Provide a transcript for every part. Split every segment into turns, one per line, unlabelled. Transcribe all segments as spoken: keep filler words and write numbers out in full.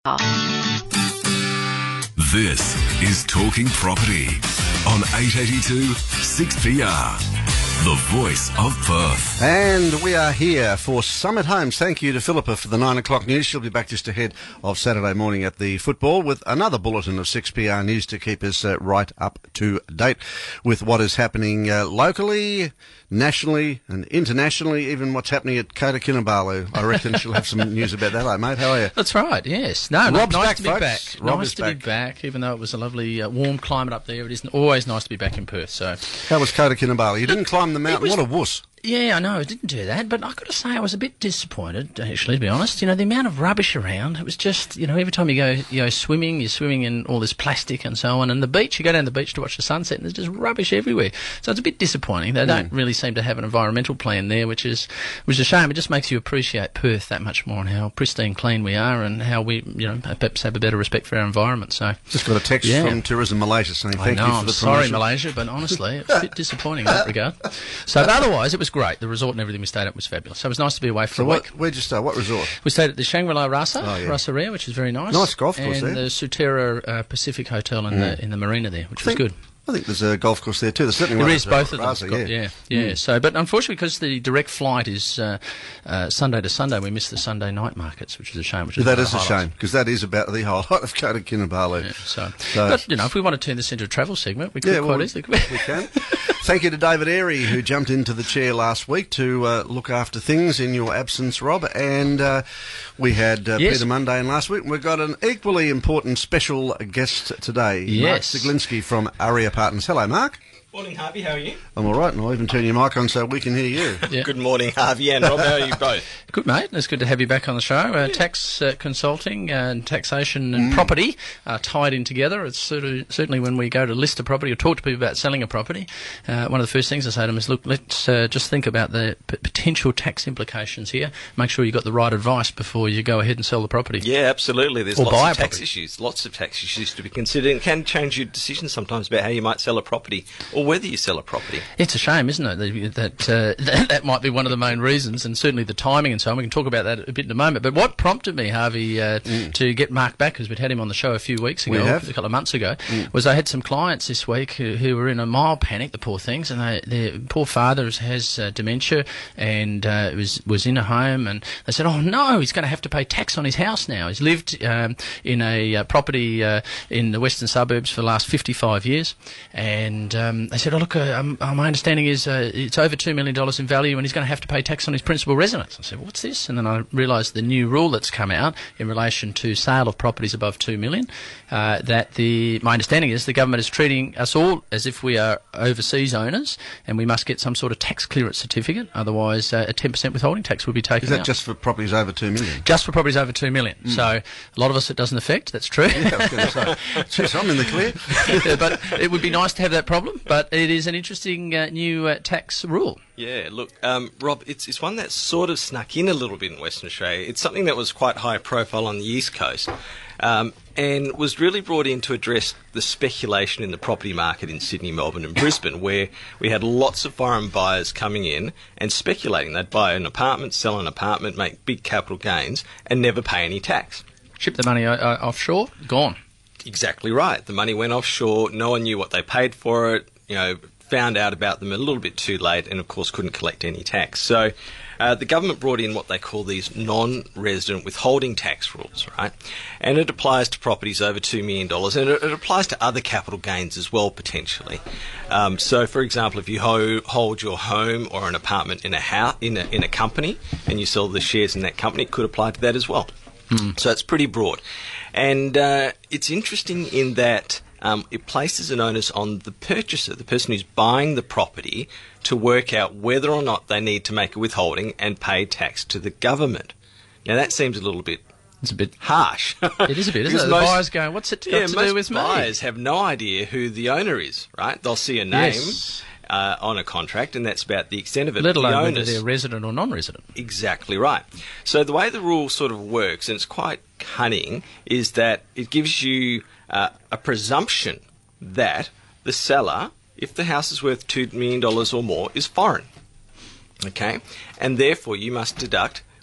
This is Talking Property on eight eighty-two six P R, the voice of Perth.
And we are here for Summit Homes. Thank you to Philippa for the nine o'clock news. She'll be back just ahead of Saturday morning at the football with another bulletin of six P R news to keep us uh, right up to date with what is happening uh, locally, nationally and internationally, even what's happening at Kota Kinabalu. I reckon she'll have some news about that. Hello, mate. How are you?
That's right, yes. No,
Rob's
nice
back,
to be
folks.
back.
Rob
nice
is
to
back.
be back, even though it was a lovely uh, warm climate up there. It is always nice to be back in Perth. So,
How was Kota Kinabalu? You didn't climb the mountain.
was-
What a wuss.
yeah, I know, I didn't do that, but I've got to say I was a bit disappointed, actually, to be honest. You know, the amount of rubbish around, it was just, you know, every time you go you go swimming, you're swimming in all this plastic and so on, and the beach, you go down the beach to watch the sunset, and there's just rubbish everywhere. So it's a bit disappointing. They don't really seem to have an environmental plan there, which is which is a shame. It just makes you appreciate Perth that much more and how pristine clean we are and how we, you know, perhaps have a better respect for our environment. So
Just got a text
Yeah.
from Tourism Malaysia saying
I
thank
know,
you for
I'm
the
sorry,
promotion.
Malaysia, but honestly, it's a bit disappointing in that regard. So, but otherwise, it was great. The resort and everything we stayed at was fabulous. So it was nice to be away for
So
a week.
what, where'd you stay? What resort?
We stayed at the Shangri-La Rasa,
Oh, yeah.
Rasa Rare, which is very nice.
Nice golf course
and
there.
the Sutera uh, Pacific Hotel in the in the marina there, which was
think-
good.
I think there's a golf course there too. There's certainly
There
one
is
at, uh,
both of them.
Rasa,
Got-
yeah.
yeah, yeah. So, but unfortunately, because the direct flight is uh, uh, Sunday to Sunday, we missed the Sunday night markets, which is a shame. Which is
That
one of
is
the
a
highlights.
shame because that is about the highlight of Kota Kinabalu.
Yeah, so,
So-
but you know, if we want to turn this into a travel segment, we could
Yeah,
quite
well,
easily. couldn't we?
we can. Thank you to David Airy, who jumped into the chair last week to uh, look after things in your absence, Rob. And uh, we had uh,
Yes.
Peter Munday in last week. And we've got an equally important special guest today,
Yes.
Mark Zaglinski from Aria Partners. Hello, Mark.
Morning, Harvey. How are you?
I'm all right, and I'll even turn your mic on so we can hear you.
Yeah.
Good morning, Harvey and Rob. How are you both?
Good, mate. It's good to have you back on the show. Uh, tax uh, consulting and taxation and property are tied in together. It's sort of, certainly when we go to list a property or talk to people about selling a property, uh, one of the first things I say to them is, look, let's uh, just think about the p- potential tax implications here. Make sure you've got the right advice before you go ahead and sell the property.
Yeah, absolutely. There's
Or
lots
buy
of
a
tax
property.
issues, lots of tax issues to be considered, and can change your decision sometimes about how you might sell a property or whether you sell a property.
It's a shame, isn't it, that that, uh, that that might be one of the main reasons, and certainly the timing and so on. We can talk about that a bit in a moment. But what prompted me, Harvey, uh, to get Mark back, because we'd had him on the show a few weeks ago,
We have.
a couple of months ago, was I had some clients this week who, who were in a mild panic, the poor things, and they, their poor father has, has uh, dementia and uh, was was in a home, and they said, oh no, he's going to have to pay tax on his house now. He's lived um, in a uh, property uh, in the western suburbs for the last fifty-five years, and um, they said, oh look, uh, um, uh, my understanding is uh, it's over two million dollars in value and he's going to have to pay tax on his principal residence. I said, what's this? And then I realised the new rule that's come out in relation to sale of properties above two million dollars, uh, that the my understanding is the government is treating us all as if we are overseas owners and we must get some sort of tax clearance certificate, otherwise uh, a ten percent withholding tax will be taken
Is that
out.
just for properties over two million?
Just for properties over two million dollars. So a lot of us it doesn't affect, that's true.
Yeah, I was going to say. Jeez, I'm in the clear.
Yeah, but it would be nice to have that problem, but it is an interesting uh, new uh, tax rule.
Yeah, look, um, Rob, it's, it's one that's sort of snuck in a little bit in Western Australia. It's something that was quite high profile on the East Coast um, and was really brought in to address the speculation in the property market in Sydney, Melbourne and Brisbane, where we had lots of foreign buyers coming in and speculating. They'd buy an apartment, sell an apartment, make big capital gains and never pay any tax.
Ship the money uh, offshore, gone.
Exactly right. The money went offshore. No one knew what they paid for it. You know, found out about them a little bit too late and, of course, couldn't collect any tax. So uh, the government brought in what they call these non-resident withholding tax rules, right? And it applies to properties over two million dollars and it, it applies to other capital gains as well, potentially. Um, so, for example, if you ho- hold your home or an apartment in a, house, in, a, in a company and you sell the shares in that company, it could apply to that as well. Mm. So it's pretty broad. And uh, it's interesting in that um, it places an onus on the purchaser, the person who's buying the property, to work out whether or not they need to make a withholding and pay tax to the government. Now, that seems a little bit
It's a bit
harsh.
It is a bit, isn't
Because
it? The
most-
buyer's going, what's it got
yeah,
to
most
do with me?
buyers have no idea who the owner is, right? They'll see a name
Yes.
uh, on a contract, and that's about the extent of it.
Let
The
alone whether
onus-
they're resident or non-resident.
Exactly right. So the way the rule sort of works, and it's quite cunning, is that it gives you uh, a presumption that the seller, if the house is worth two million dollars or more, is foreign. Okay? And therefore you must deduct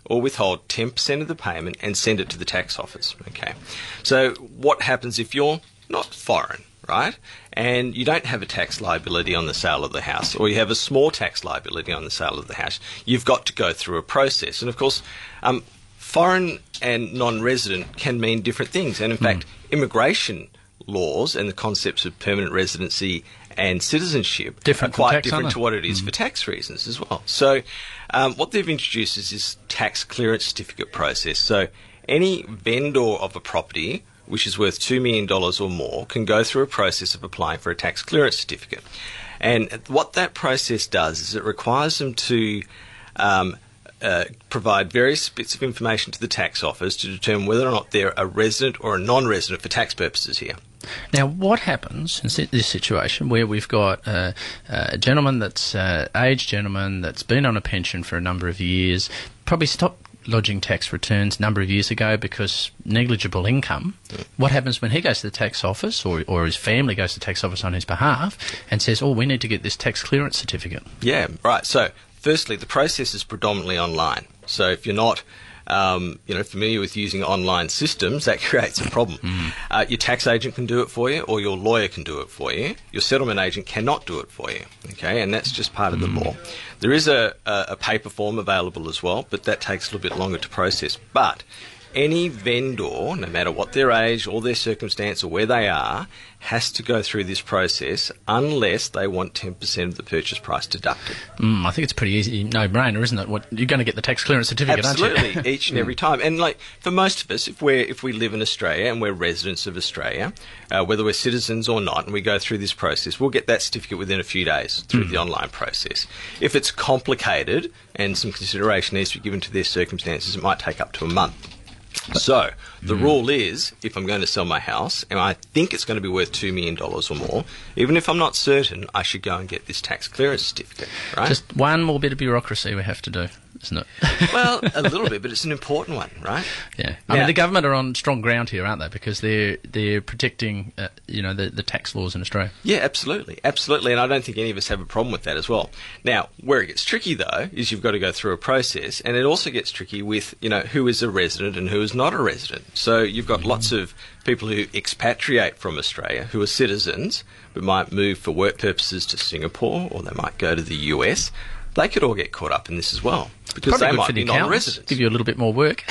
or withhold ten percent of the payment and send it to the tax office. Okay. So what happens if you're not foreign, right? And you don't have a tax liability on the sale of the house, or you have a small tax liability on the sale of the house? You've got to go through a process. And of course, um, foreign and non-resident can mean different things. And in mm. fact, immigration laws and the concepts of permanent residency and citizenship
different
are quite
tax,
different to what it is mm. for tax reasons as well. So um, what they've introduced is this tax clearance certificate process. So any vendor of a property which is worth two million dollars or more can go through a process of applying for a tax clearance certificate. And what that process does is it requires them to um, uh, provide various bits of information to the tax office to determine whether or not they're a resident or a non-resident for tax purposes here.
Now, what happens in this situation where we've got uh, a gentleman that's uh, aged gentleman that's been on a pension for a number of years, probably stopped lodging tax returns a number of years ago because negligible income? What happens when he goes to the tax office, or, or his family goes to the tax office on his behalf and says, oh, we need to get this tax clearance certificate?
Yeah, right. So, firstly, the process is predominantly online. So if you're not Um, you know, familiar with using online systems, that creates a problem. Mm. Uh, your tax agent can do it for you, or your lawyer can do it for you. Your settlement agent cannot do it for you, okay? And that's just part of the law. There is a, a, a paper form available as well, but that takes a little bit longer to process. But any vendor, no matter what their age or their circumstance or where they are, has to go through this process unless they want ten percent of the purchase price deducted.
Mm, I think it's a pretty easy no-brainer, isn't it? What, you're going to get the tax clearance certificate,
Absolutely,
aren't you?
Absolutely, each and every time. And like for most of us, if we're if we live in Australia and we're residents of Australia, uh, whether we're citizens or not, and we go through this process, we'll get that certificate within a few days through mm. the online process. If it's complicated and some consideration needs to be given to their circumstances, it might take up to a month. So, the mm. rule is, if I'm going to sell my house, and I think it's going to be worth two million dollars or more, even if I'm not certain, I should go and get this tax clearance certificate, right?
Just one more bit of bureaucracy we have to do, isn't it?
Well, a little bit, but it's an important one, right?
Yeah. I now, mean, the government are on strong ground here, aren't they? Because they're they're protecting, uh, you know, the, the tax laws in Australia.
Yeah, absolutely. Absolutely, and I don't think any of us have a problem with that as well. Now, where it gets tricky, though, is you've got to go through a process, and it also gets tricky with, you know, who is a resident and who is not a resident. So you've got mm-hmm. lots of people who expatriate from Australia, who are citizens, but might move for work purposes to Singapore, or they might go to the U S. They could all get caught up in this as well, because
Probably
they
good
might
for
be
the
non-residents.
Give you a little bit more work.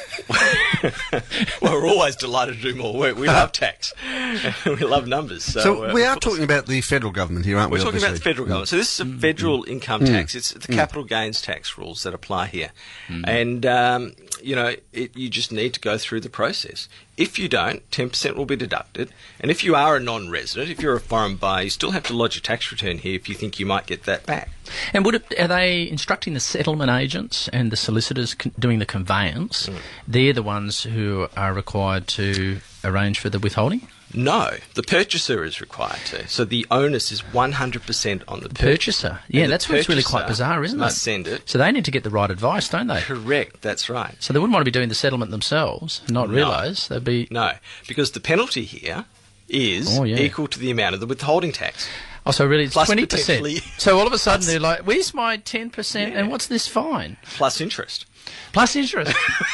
Well, we're always delighted to do more work. We love tax. We love numbers. So,
so
uh,
we are talking about the federal government here, aren't we?
We're talking
obviously?
about the federal government. Mm. So this is a federal mm. income
mm.
tax. It's the
mm.
capital gains tax rules that apply here.
Mm.
And, um, you know, it, you just need to go through the process. If you don't, ten percent will be deducted. And if you are a non-resident, if you're a foreign buyer, you still have to lodge a tax return here if you think you might get that back.
And would it, are they instructing the settlement agents and the solicitors con- doing the conveyance? Mm. They're the ones who are required to arrange for the withholding?
No, the purchaser is required to. So the onus is one hundred percent on the,
the
purchaser.
purchaser. Yeah, that's what's really quite bizarre, isn't it?
Must send it.
So they need to get the right advice, don't they?
Correct, that's right.
So they wouldn't want to be doing the settlement themselves and not
no.
realise they'd be...
No, because the penalty here is
oh, yeah.
equal to the amount of the withholding tax.
Oh, so really it's
Plus
twenty percent. So all of a sudden they're like, where's my ten percent
yeah.
and what's this fine?
Plus interest.
Plus interest.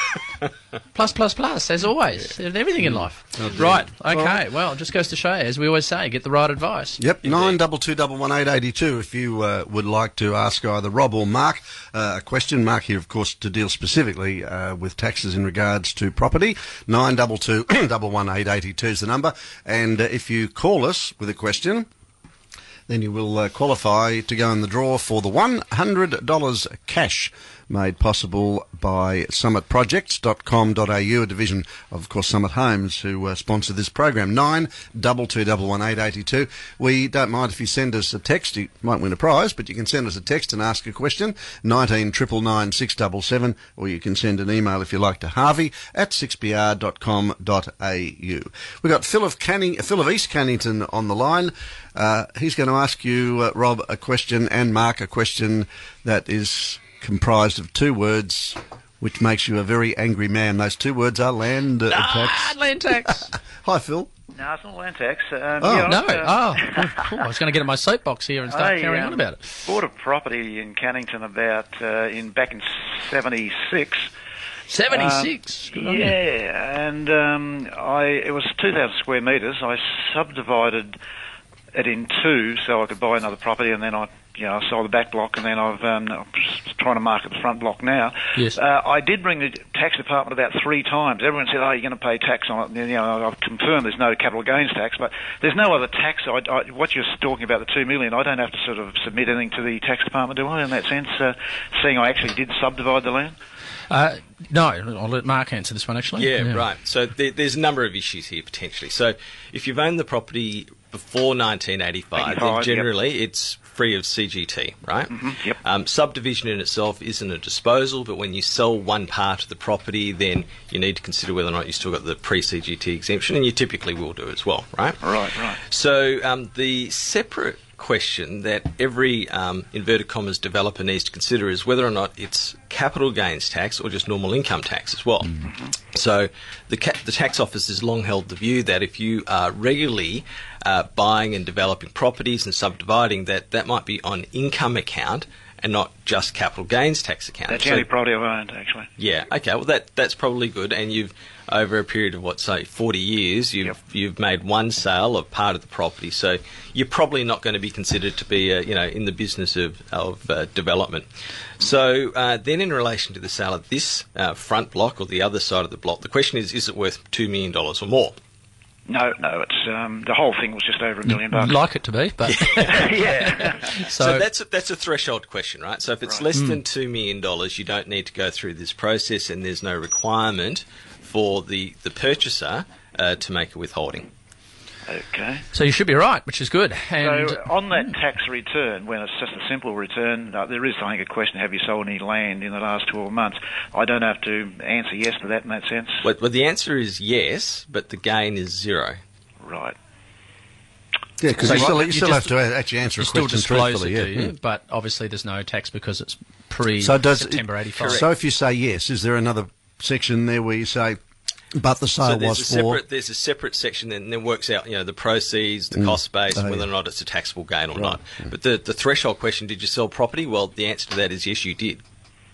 plus, plus, plus, as always. Yeah. Everything in life.
Okay.
Right, okay. Well, it just goes to show, as we always say, get the right advice.
Yep, nine double two double one eight eighty two. If you uh, would like to ask either Rob or Mark uh, a question, Mark here, of course, to deal specifically uh, with taxes in regards to property. Nine double two double one eight eighty two is the number, and uh, if you call us with a question, then you will uh, qualify to go in the draw for the one hundred dollars cash made possible by summit projects dot com dot a u, a division of, of course, Summit Homes, who uh, sponsor this program. nine double two double one eight eighty two. We don't mind if you send us a text. You might win a prize, but you can send us a text and ask a question, nineteen triple nine six seven seven, or you can send an email if you like to Harvey at six b r dot com dot a u. We've got Phil of, Canning, Phil of East Cannington on the line. Uh, he's going to ask you, uh, Rob, a question, and Mark a question that is comprised of two words, which makes you a very angry man. Those two words are land uh,
ah,
tax.
land tax.
Hi, Phil.
No, it's not land tax. Um,
Oh.
yeah,
No.
I've, uh,
Oh, I was going to get in my soapbox here and start
I,
carrying
um,
on about it.
Bought a property in Cannington about uh, in back in seventy-six.
seventy-six. Good on you.
Yeah, and um, I it was two thousand square metres. I subdivided it in two so I could buy another property, and then I, you know, I sold the back block, and then I've um, I'm just trying to market the front block now.
Yes.
Uh, I did ring the tax department about three times. Everyone said, "Oh, you're going to pay tax on it." And, you know, I've confirmed there's no capital gains tax, but there's no other tax. I, I, what you're talking about, the two million, I don't have to sort of submit anything to the tax department, do I? In that sense, uh, seeing I actually did subdivide the land.
Uh, no, I'll let Mark answer this one, actually.
Yeah, right. So there, there's a number of issues here potentially. So if you've owned the property before nineteen eighty-five, then
eighty-five,
generally
yep.
it's free of C G T, right?
Mm-hmm, yep.
Um, subdivision in itself isn't a disposal, but when you sell one part of the property, then you need to consider whether or not you still got the pre-C G T exemption, and you typically will do as well, right?
Right, right.
So um, the separate question that every um, inverted commas developer needs to consider is whether or not it's capital gains tax or just normal income tax as well. Mm-hmm. So the, ca- the tax office has long held the view that if you are regularly uh, buying and developing properties and subdividing, that that might be on income account and not just capital gains tax account.
That's
So-
the only property I've owned, actually.
yeah. Okay. Well, that that's probably good. And you've over a period of what, say, forty years, you've
Yep.
you've made one sale of part of the property. So you're probably not going to be considered to be, uh, you know, in the business of of uh, development. So uh, then, in relation to the sale of this uh, front block or the other side of the block, the question is: is it worth two million dollars or more?
No, no, it's um, the whole thing was just over a million bucks.
Like it to be, but
yeah.
So,
so,
that's a, that's a threshold question, right? So if it's
Right.
less than two million dollars, you don't need to go through this process, and there's no requirement for the the purchaser uh, to make a withholding.
Okay.
so you should be right, which is good. And
So on that tax return, when it's just a simple return, uh, there is, I think, a question: have you sold any land in the last twelve months? I don't have to answer yes to that in that sense.
Well, well, the answer is yes, but the gain is zero.
Right.
Yeah, because
So
you
what-
still, you
you
still
just-
have to actually answer
you
a
still
question
disclose
truthfully.
it,
Yeah.
do you?
Mm.
But obviously there's no tax because it's
So does
pre-September eighty-five.
So if you say yes, is there another section there where you say, but the sale
So there's
was
a
for?
separate there's a separate section that then works out, you know, the proceeds, the cost base, and
Oh,
whether
yeah.
or not it's a taxable gain or
Right.
not. But the the threshold question: did you sell property? Well, the answer to that is yes, you did.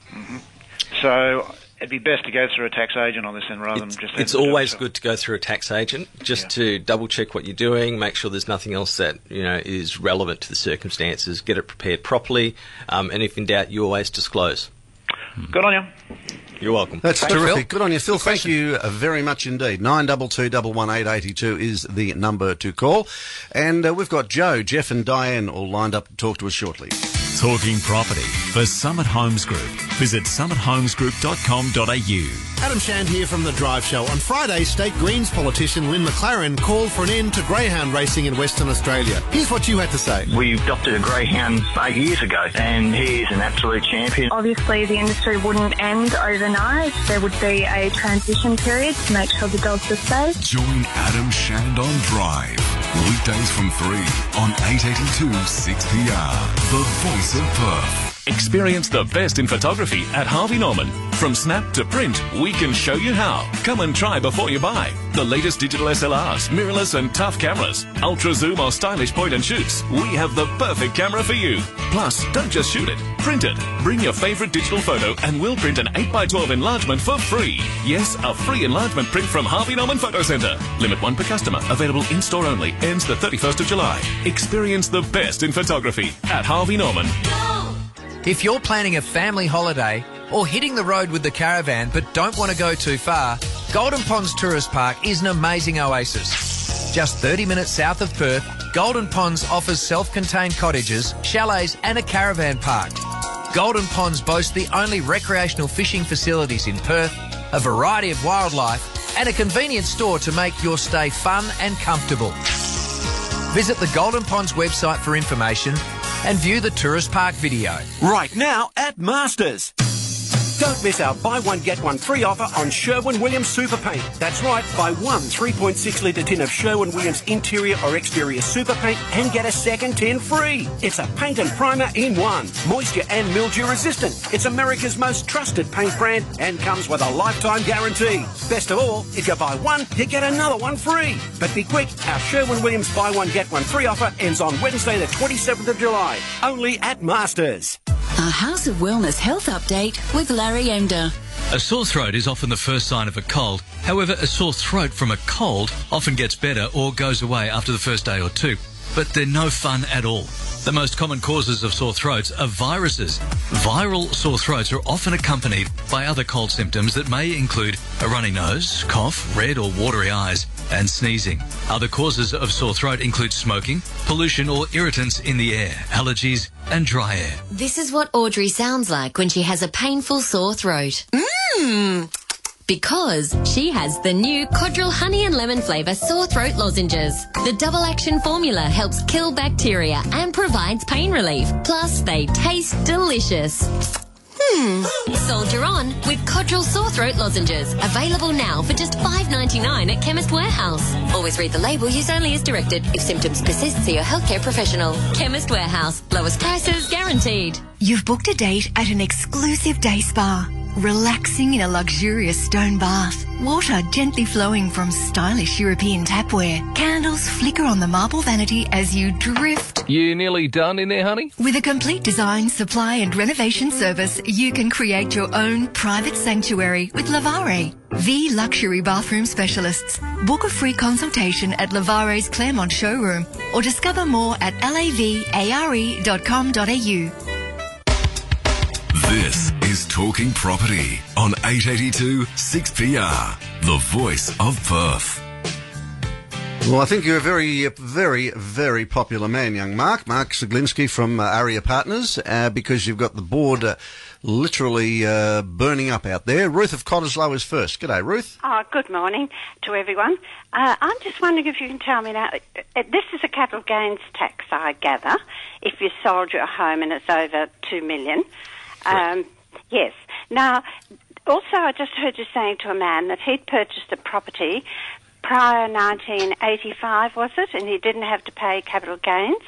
So it'd be best to go through a tax agent on this then, rather
It's,
than just.
it's
have the
always
job.
good to go through a tax agent just
Yeah.
to double check what you're doing, make sure there's nothing else that you know is relevant to the circumstances, get it prepared properly, um, and if in doubt, you always disclose.
Good on you.
You're welcome.
That's
Thanks,
terrific.
Phil.
Good on you, Phil. Thank you uh, very much indeed. Nine double two double one eight eighty two is the number to call, and uh, we've got Joe, Jeff, and Diane all lined up to talk to us shortly.
Talking property for Summit Homes Group. Visit summit homes group dot com dot a u.
Adam Shand here from The Drive Show. On Friday, State Greens politician Lynn McLaren called for an end to greyhound racing in Western Australia. Here's what you had to say.
We adopted a greyhound eight years ago, and he is an absolute champion.
Obviously, the industry wouldn't end overnight. There would be a transition period to make sure the dogs are safe.
Join Adam Shand on Drive. Weekdays from three on eight eighty-two six P R. The voice of Perth. Experience the best in photography at Harvey Norman. From snap to print, we can show you how. Come and try before you buy. The latest digital S L Rs, mirrorless and tough cameras, ultra zoom or stylish point and shoots. We have the perfect camera for you. Plus, don't just shoot it, print it. Bring your favourite digital photo and we'll print an eight by twelve enlargement for free. Yes, a free enlargement print from Harvey Norman Photo Centre. Limit one per customer. Available in-store only. Ends the thirty-first of July. Experience the best in photography at Harvey Norman.
If you're planning a family holiday or hitting the road with the caravan but don't want to go too far, Golden Ponds Tourist Park is an amazing oasis. Just thirty minutes south of Perth, Golden Ponds offers self-contained cottages, chalets and a caravan park. Golden Ponds boasts the only recreational fishing facilities in Perth, a variety of wildlife and a convenient store to make your stay fun and comfortable. Visit the Golden Ponds website for information and view the tourist park video.
Right now at Masters. Don't miss our buy one get one free offer on Sherwin-Williams Super Paint. That's right, buy one three point six litre tin of Sherwin-Williams interior or exterior super paint and get a second tin free. It's a paint and primer in one, moisture and mildew resistant. It's America's most trusted paint brand and comes with a lifetime guarantee. Best of all, if you buy one, you get another one free. But be quick, our Sherwin-Williams buy one get one free offer ends on Wednesday the twenty-seventh of July, only at Masters.
A House of Wellness health update with Larry Emder.
A sore throat is often the first sign of a cold. However, a sore throat from a cold often gets better or goes away after the first day or two. But they're no fun at all. The most common causes of sore throats are viruses. Viral sore throats are often accompanied by other cold symptoms that may include a runny nose, cough, red or watery eyes, and sneezing. Other causes of sore throat include smoking, pollution or irritants in the air, allergies, and dry air.
This is what Audrey sounds like when she has a painful sore throat. Mmm! Because she has the new Codral Honey and Lemon flavour sore throat lozenges. The double action formula helps kill bacteria and provides pain relief. Plus, they taste delicious. Hmm. Soldier on with Codral sore throat lozenges. Available now for just five dollars ninety-nine at Chemist Warehouse. Always read the label. Use only as directed. If symptoms persist, see your healthcare professional. Chemist Warehouse. Lowest prices guaranteed.
You've booked a date at an exclusive day spa. Relaxing in a luxurious stone bath. Water gently flowing from stylish European tapware. Candles flicker on the marble vanity as you drift.
You nearly done in there, honey?
With a complete design, supply and renovation service, you can create your own private sanctuary with Lavare, the luxury bathroom specialists. Book a free consultation at Lavare's Claremont showroom or discover more at lavare dot com dot a u.
This is Talking Property on eight eighty-two six P R, the voice of Perth.
Well, I think you're a very, very, very popular man, young Mark. Mark Zaglinski from uh, Aria Partners, uh, because you've got the board uh, literally uh, burning up out there. Ruth of Cottesloe is first. G'day, Ruth.
Oh, good morning to everyone. Uh, I'm just wondering if you can tell me now, uh, this is a capital gains tax, I gather, if you sold your home and it's over two million dollars. Um, yes. Now, also I just heard you saying to a man that he'd purchased a property prior nineteen eighty-five, was it? And he didn't have to pay capital gains.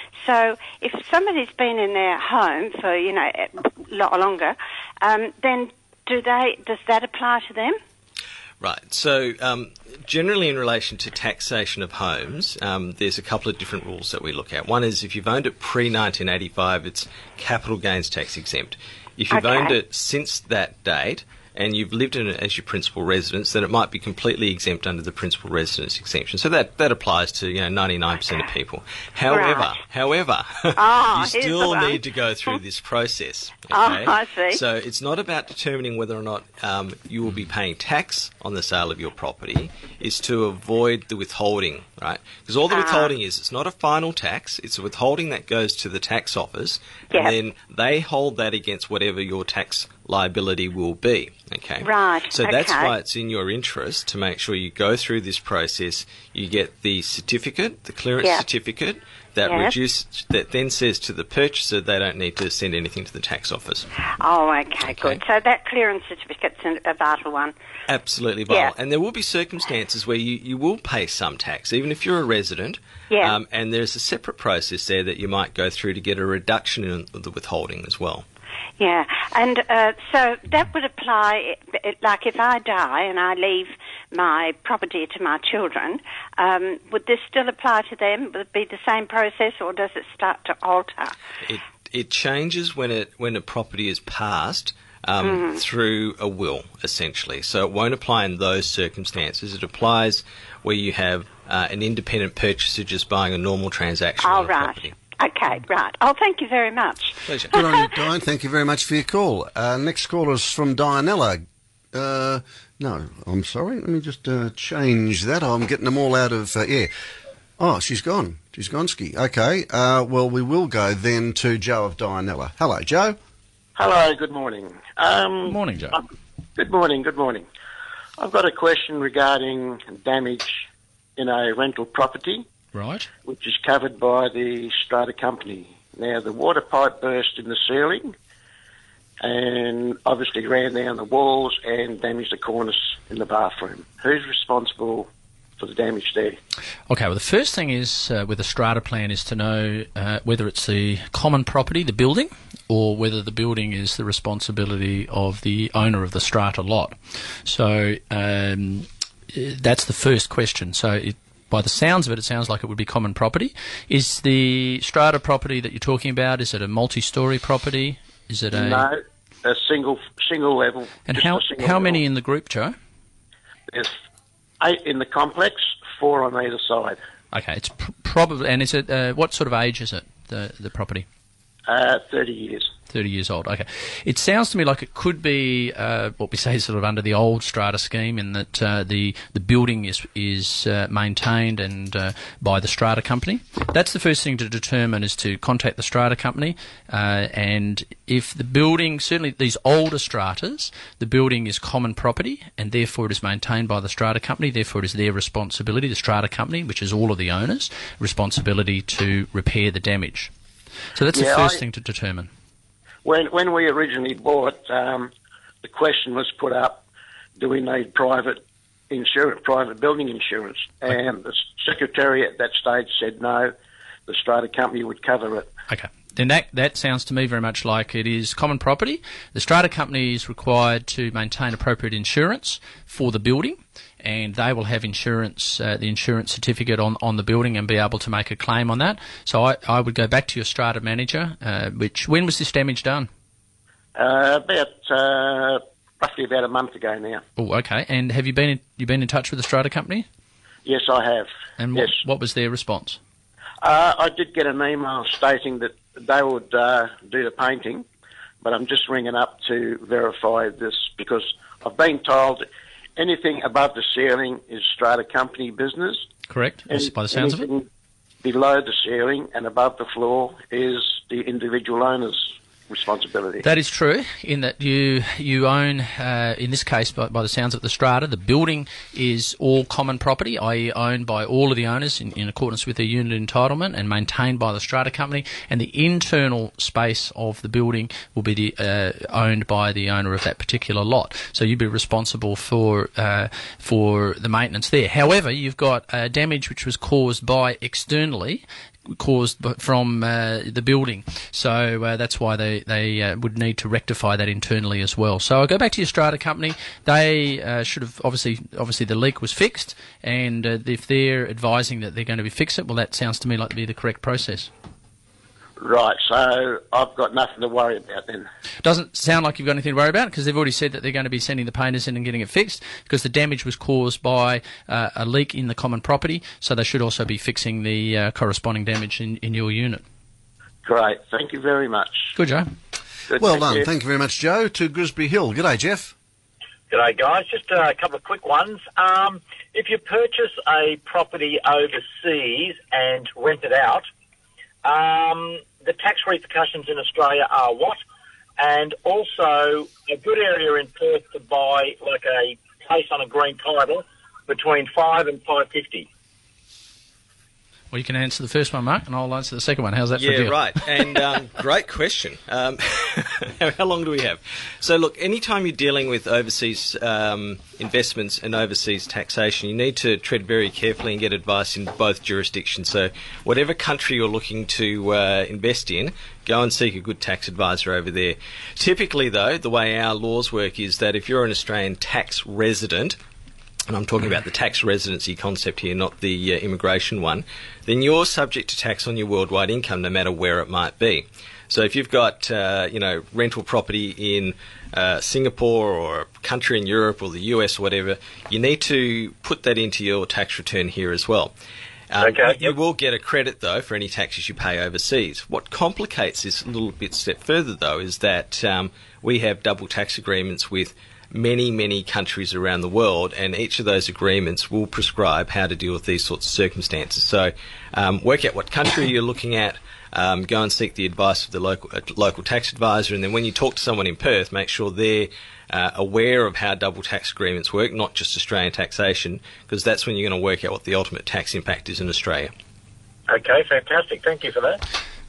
So if somebody's been in their home for, you know, a lot longer, um, then do they, does that apply to them?
Right. So um, generally in relation to taxation of homes, um, there's a couple of different rules that we look at. One is if you've owned it pre nineteen eighty-five, it's capital gains tax exempt. If you've
Okay.
owned it since that date and you've lived in it as your principal residence, then it might be completely exempt under the principal residence exemption. So that, that applies to, you know, ninety-nine percent of people. However,
Right.
however,
Oh,
you
here's
still
the one.
need to go through this process.
Oh,
okay?
I see.
So it's not about determining whether or not um, you will be paying tax on the sale of your property. It's to avoid the withholding, right? Because all the
Ah.
withholding is, it's not a final tax. It's a withholding that goes to the tax office,
Yep.
and then they hold that against whatever your tax liability will be. Okay.
Right,
So that's
okay.
why it's in your interest to make sure you go through this process. You get the certificate, the clearance
Yeah.
certificate that
Yes.
reduce that then says to the purchaser they don't need to send anything to the tax office.
Oh, okay, good. So that clearance certificate's a vital one.
Absolutely vital.
Yeah.
And there will be circumstances where you, you will pay some tax, even if you're a resident.
Yeah.
Um, and there's a separate process there that you might go through to get a reduction in the withholding as well.
Yeah, and uh, so that would apply, it, like if I die and I leave my property to my children, um, would this still apply to them? Would it be the same process, or does it start to alter?
It it changes when it when a property is passed um,
Mhm.
through a will, essentially. So it won't apply in those circumstances. It applies where you have uh, an independent purchaser just buying a normal transaction
Oh,
on a
right.
property.
Okay, right. Oh, thank you very much.
Pleasure.
Good on you, Diane. Thank you very much for your call. Uh, next call is from Dianella. Uh, no, I'm sorry. Let me just uh, change that. I'm getting them all out of uh, yeah. Oh, she's gone. She's gone ski. Okay. Uh, well, we will go then to Joe of Dianella. Hello, Joe.
Hello, good morning. Um,
morning, Joe.
uh, good morning, good morning. I've got a question regarding damage in a rental property,
Right.
which is covered by the strata company. Now, the water pipe burst in the ceiling, and obviously ran down the walls and damaged the cornice in the bathroom. Who's responsible for the damage there?
Okay, well, the first thing is uh, with a strata plan is to know uh, whether it's the common property, the building, or whether the building is the responsibility of the owner of the strata lot. So um, that's the first question. So it, by the sounds of it, it sounds like it would be common property. Is the strata property that you're talking about, is it a multi-storey property? Is it a...
No, a single single level.
And how how
level.
many in the group, Joe?
There's eight in the complex, four on either side.
Okay, it's pr- probably... And is it... Uh, what sort of age is it, the the property?
Uh, thirty years.
thirty years old, okay. It sounds to me like it could be uh, what we say sort of under the old strata scheme, in that uh, the the building is is uh, maintained and uh, by the strata company. That's the first thing to determine, is to contact the strata company, uh, and if the building, certainly these older stratas, the building is common property and therefore it is maintained by the strata company, therefore it is their responsibility, the strata company, which is all of the owners, responsibility to repair the damage. So that's
Yeah,
the first
I-
thing to determine.
When when we originally bought, um, the question was put up: do we need private insurance, private building insurance? And the secretary at that stage said no. The strata company would cover it.
Okay. Then that, that sounds to me very much like it is common property. The strata company is required to maintain appropriate insurance for the building, and they will have insurance, uh, the insurance certificate on, on the building, and be able to make a claim on that. So I, I would go back to your strata manager, uh, which, when was this damage done?
Uh, about uh, roughly about a month ago now.
Oh, okay. And have you been in, you been in touch with the strata company?
Yes, I have.
And what,
yes.
what was their response?
Uh, I did get an email stating that they would uh, do the painting, but I'm just ringing up to verify this, because I've been told anything above the ceiling is strata company business.
Correct,
Any,
by the sounds of
anything
it.
below the ceiling and above the floor is the individual owner's responsibility.
That is true, in that you you own, uh, in this case, by, by the sounds of the strata, the building is all common property, that is owned by all of the owners in, in accordance with their unit entitlement and maintained by the strata company, and the internal space of the building will be the, uh, owned by the owner of that particular lot. So you'd be responsible for uh, for the maintenance there. However, you've got uh, damage which was caused by externally, caused b- from uh, the building, so uh, that's why they they uh, would need to rectify that internally as well. So I'll go back to your strata company. They uh, should have obviously obviously the leak was fixed, and uh, if they're advising that they're going to be fix it, well, that sounds to me like to be the correct process.
Right, so I've got nothing to worry about then.
Doesn't sound like you've got anything to worry about, because they've already said that they're going to be sending the painters in and getting it fixed, because the damage was caused by uh, a leak in the common property, so they should also be fixing the uh, corresponding damage in, in your unit.
Great, thank you very much.
Good, Joe.
Good,
Well
thank
done.
you.
Thank you very much, Joe. To Grisby Hill. G'day, Jeff.
G'day, guys. Just uh, a couple of quick ones. Um, if you purchase a property overseas and rent it out, um, the tax repercussions in Australia are what? And also, a good area in Perth to buy, like a place on a green title, between five and five fifty.
Well, you can answer the first one, Mark, and I'll answer the second one. How's that for a
Yeah,
deal?
right. And um, great question. Um, how long do we have? So, look, anytime you're dealing with overseas um, investments and overseas taxation, you need to tread very carefully and get advice in both jurisdictions. So, whatever country you're looking to uh, invest in, go and seek a good tax advisor over there. Typically, though, the way our laws work is that if you're an Australian tax resident, and I'm talking about the tax residency concept here, not the uh, immigration one, then you're subject to tax on your worldwide income, no matter where it might be. So if you've got, uh, you know, rental property in uh, Singapore or a country in Europe or the U S or whatever, you need to put that into your tax return here as well. Um,
Okay,
you, you will get a credit, though, for any taxes you pay overseas. What complicates this a little bit step further, though, is that um, we have double tax agreements with many, many countries around the world, and each of those agreements will prescribe how to deal with these sorts of circumstances. So um, work out what country you're looking at, um, go and seek the advice of the local uh, local tax advisor, and then when you talk to someone in Perth, make sure they're uh, aware of how double tax agreements work, not just Australian taxation, because that's when you're going to work out what the ultimate tax impact is in Australia.
Okay, fantastic. Thank you for that.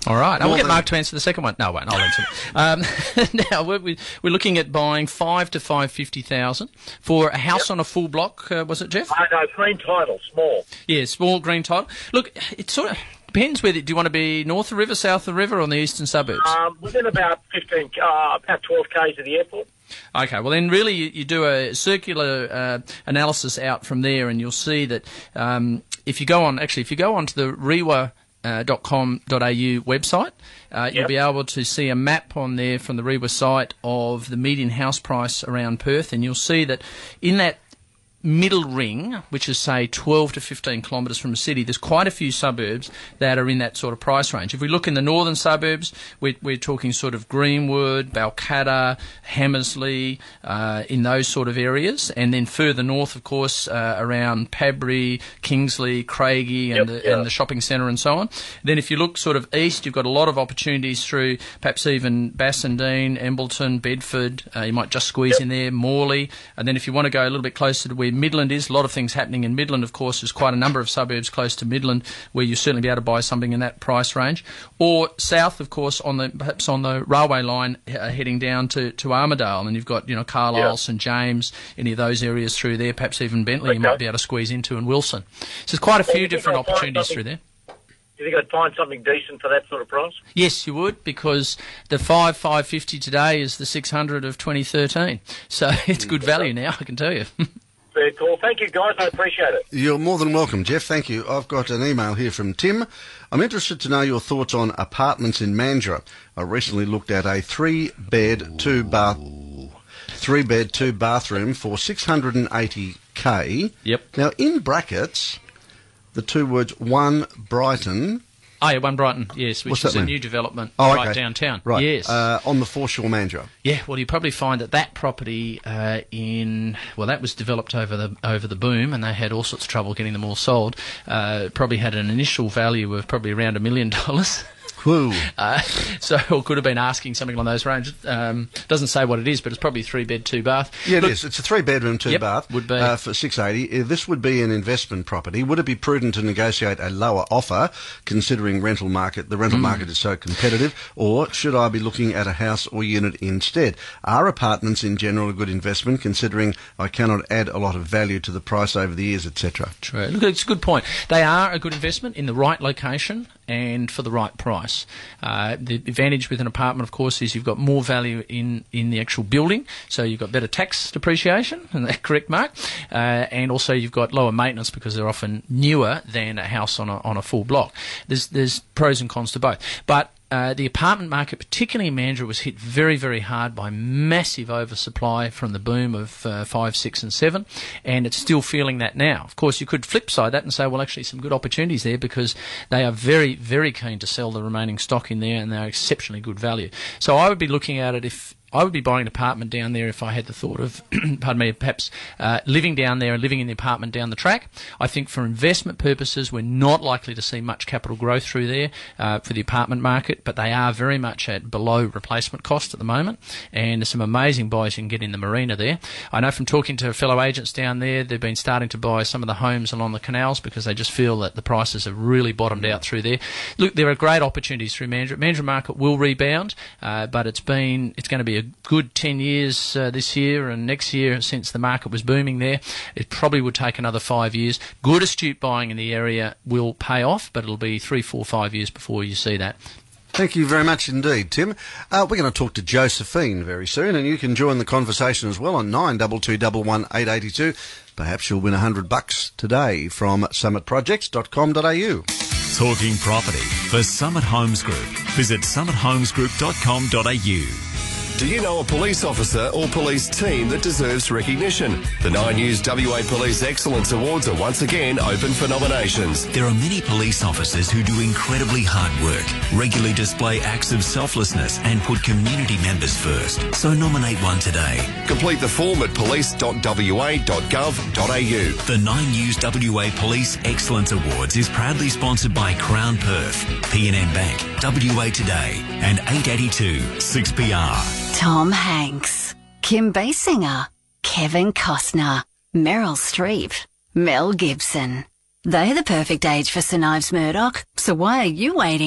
All right. And
More
we'll get
than-
Mark to answer the second one. No, I won't. I'll answer it. Um, now, we're, we're looking at buying five to five fifty thousand for a house on a full block, uh, was it, Jeff?
I know, green title, small.
Yeah, small green title. Look, it sort of depends whether, do you want to be north of the river, south of the river, or in the eastern suburbs?
Um, within about fifteen, uh, about twelve k's of the airport.
Okay, well then really you, you do a circular uh, analysis out from there, and you'll see that um, if you go on, actually if you go onto the rewa dot com dot a u website, uh, you'll
Yep.
be able to see a map on there from the Rewa site of the median house price around Perth, and you'll see that in that middle ring, which is say twelve to fifteen kilometres from the city, there's quite a few suburbs that are in that sort of price range. If we look in the northern suburbs, we're, we're talking sort of Greenwood, Balcatta, Hammersley, uh, in those sort of areas, and then further north, of course, uh, around Padbury, Kingsley, Craigie, and,
Yep,
the,
yeah.
and the shopping centre and so on. Then if you look sort of east, you've got a lot of opportunities through perhaps even Bassendean, Embleton, Bedford. Uh, you might just squeeze in there, Morley, and then if you want to go a little bit closer to where Midland is, a lot of things happening in Midland, of course. There's quite a number of suburbs close to Midland where you'll certainly be able to buy something in that price range. Or south, of course, on the perhaps on the railway line uh, heading down to, to Armidale, and you've got, you know, Carlisle,
Yeah.
St James, any of those areas through there, perhaps even Bentley you
Okay.
might be able to squeeze into, and Wilson. So there's quite a
Well,
few
you think
different
I'll find
opportunities
something-
through there.
Do you think I'd find something decent for that sort of price?
Yes, you would, because the five five fifty today is the six hundred of twenty thirteen. So it's good value now, I can tell you.
Fair call. Thank you, guys. I appreciate it.
You're more than welcome, Jeff. Thank you. I've got an email here from Tim. I'm interested to know your thoughts on apartments in Mandurah. I recently looked at a three-bed, two-bath, three-bed, two-bathroom for six hundred eighty K.
Yep.
Now, in brackets, the two words One Brighton.
Oh, yeah, One Brighton, yes, which
What's
is
that
a
mean?
new development
Oh,
right
okay.
downtown.
Right.
Yes.
Uh, on the foreshore Mandurah.
Yeah, well, you probably find that that property uh, in well, that was developed over the over the boom, and they had all sorts of trouble getting them all sold. Uh, probably had an initial value of probably around a million dollars.
Woo.
Uh, so, or could have been asking something along those ranges. Um, doesn't say what it is, but it's probably three bed, two bath.
Yeah, it
Look,
is. It's a three-bedroom, two-bath.
Yep, would be.
Uh, for six hundred eighty. Uh, This would be an investment property. Would it be prudent to negotiate a lower offer, considering rental market? The rental
Mm.
market is so competitive. Or should I be looking at a house or unit instead? Are apartments in general a good investment, considering I cannot add a lot of value to the price over the years, et cetera?
True. Look, it's a good point. They are a good investment in the right location and for the right price. Uh, the advantage with an apartment, of course, is you've got more value in, in the actual building, so you've got better tax depreciation, is that correct, Mark? Uh, and also you've got lower maintenance because they're often newer than a house on a, on a full block. There's, there's pros and cons to both. But Uh, the apartment market, particularly in Mandurah, was hit very, very hard by massive oversupply from the boom of uh, five, six, and seven, and it's still feeling that now. Of course, you could flip side that and say, well, actually, some good opportunities there because they are very, very keen to sell the remaining stock in there, and they're exceptionally good value. So I would be looking at it if. I would be buying an apartment down there if I had the thought of, pardon me, perhaps uh, living down there and living in the apartment down the track. I think for investment purposes, we're not likely to see much capital growth through there uh, for the apartment market, but they are very much at below replacement cost at the moment, and there's some amazing buys you can get in the marina there. I know from talking to fellow agents down there, they've been starting to buy some of the homes along the canals because they just feel that the prices have really bottomed out through there. Look, there are great opportunities through Mandurah. Mandurah market will rebound, uh, but it's been it's going to be a good ten years uh, this year and next year since the market was booming there. It probably would take another five years. Good astute buying in the area will pay off, but it'll be three, four, five years before you see that.
Thank you very much indeed, Tim. Uh, we're going to talk to Josephine very soon, and you can join the conversation as well on nine two two one one eight eight two. Perhaps you'll win a hundred bucks today from summit projects dot com dot a u.
Talking property for Summit Homes Group. Visit summit homes group dot com dot a u.
Do you know a police officer or police team that deserves recognition? The Nine News W A Police Excellence Awards are once again open for nominations.
There are many police officers who do incredibly hard work, regularly display acts of selflessness and put community members first. So nominate one today.
Complete the form at police dot w a dot gov dot a u.
The Nine News W A Police Excellence Awards is proudly sponsored by Crown Perth, P N N Bank, W A Today and eight eighty-two six P R.
Tom Hanks, Kim Basinger, Kevin Costner, Meryl Streep, Mel Gibson. They're the perfect age for Sir Ives Murdoch, so why are you waiting?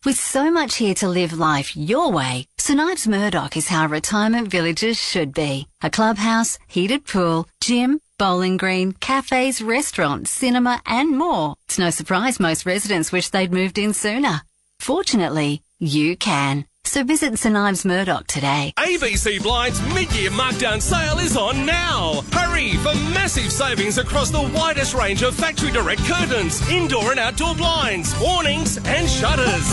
With so much here to live life your way, St Ives Murdoch is how retirement villages should be. A clubhouse, heated pool, gym, bowling green, cafes, restaurants, cinema and more. It's no surprise most residents wish they'd moved in sooner. Fortunately, you can. So visit St Ives Murdoch today.
A B C Blinds mid-year markdown sale is on now. Hurry for massive savings across the widest range of factory direct curtains, indoor and outdoor blinds, awnings and shutters.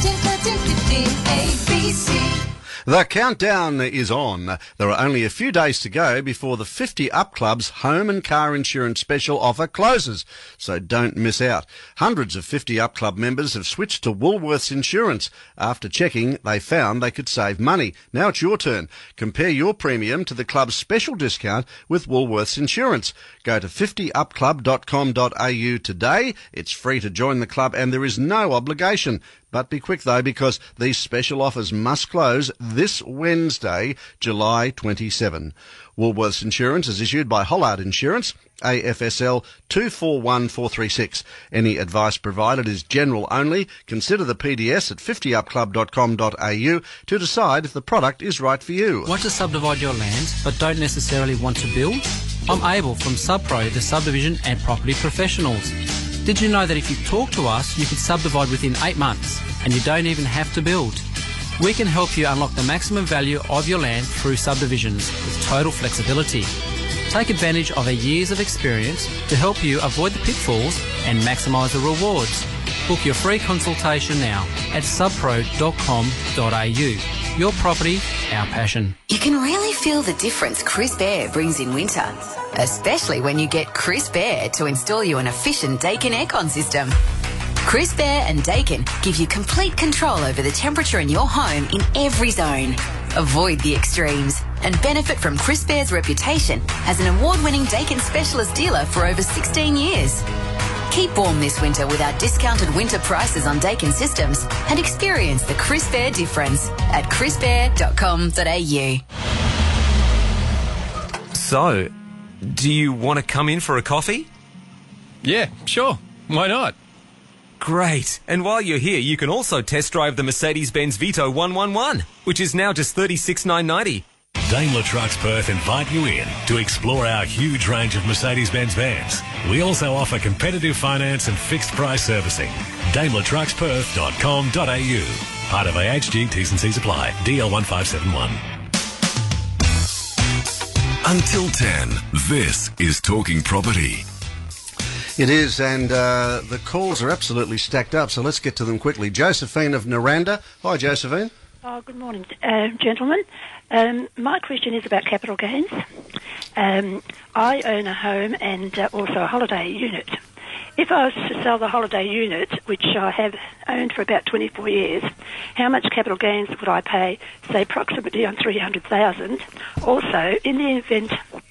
A B C. The countdown is on. There are only a few days to go before the fifty Up Club's home and car insurance special offer closes, so don't miss out. Hundreds of fifty Up Club members have switched to Woolworths Insurance. After checking, they found they could save money. Now it's your turn. Compare your premium to the club's special discount with Woolworths Insurance. Go to fifty up club dot com dot a u today. It's free to join the club and there is no obligation. But be quick, though, because these special offers must close this Wednesday, July twenty-seventh. Woolworths Insurance is issued by Hollard Insurance, A F S L two four one four three six. Any advice provided is general only. Consider the P D S at fifty up club dot com dot a u to decide if the product is right for you.
Want to subdivide your land but don't necessarily want to build? I'm Abel from SubPro, the subdivision and property professionals. Did you know that if you talk to us, you can subdivide within eight months and you don't even have to build? We can help you unlock the maximum value of your land through subdivisions with total flexibility. Take advantage of our years of experience to help you avoid the pitfalls and maximise the rewards. Book your free consultation now at subpro dot com dot a u. Your property, our passion.
You can really feel the difference crisp air brings in winter, especially when you get Crisp Air to install you an efficient Daikin aircon system. Crisp Air and Daikin give you complete control over the temperature in your home in every zone. Avoid the extremes and benefit from Crisp Air's reputation as an award-winning Daikin specialist dealer for over sixteen years. Keep warm this winter with our discounted winter prices on Daikin systems and experience the Crisp Air difference at crisp air dot com dot a u.
So, do you want to come in for a coffee?
Yeah, sure. Why not?
Great. And while you're here, you can also test drive the Mercedes-Benz Vito one eleven, which is now just thirty-six thousand nine hundred ninety dollars.
Daimler Trucks Perth invite you in to explore our huge range of Mercedes-Benz vans. We also offer competitive finance and fixed price servicing. daimler trucks perth dot com dot a u. Part of A H G, T's and C's apply. D L one five seven one. Until ten, this is Talking Property.
It is, and uh, the calls are absolutely stacked up, so let's get to them quickly. Josephine of Naranda. Hi, Josephine.
Oh, good morning, uh, gentlemen. Um, my question is about capital gains. Um, I own a home and uh, also a holiday unit. If I was to sell the holiday unit, which I have owned for about twenty-four years, how much capital gains would I pay, say, approximately on three hundred thousand dollars? Also, in the event